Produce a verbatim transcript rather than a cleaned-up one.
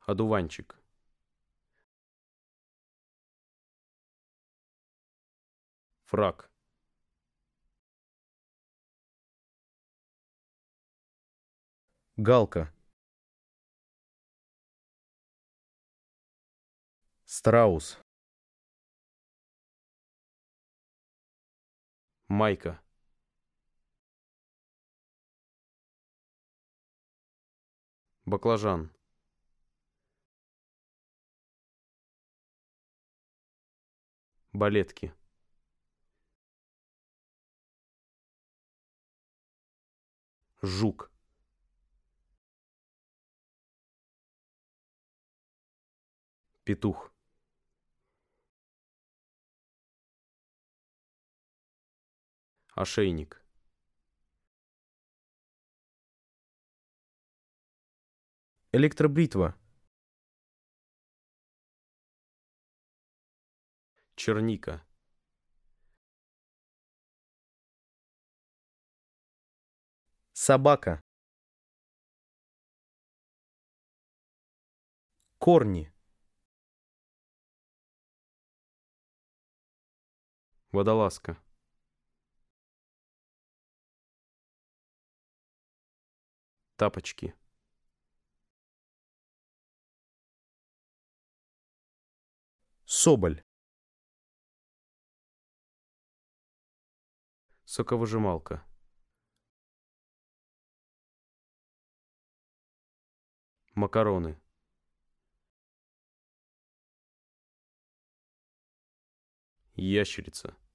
Одуванчик. Фрак. Галка. Страус. Майка. Баклажан. Балетки. Жук. Петух. Ошейник. Электробритва. Черника. Собака. Корни. Водолазка. Тапочки. Соболь. Соковыжималка. Макароны. Ящерица.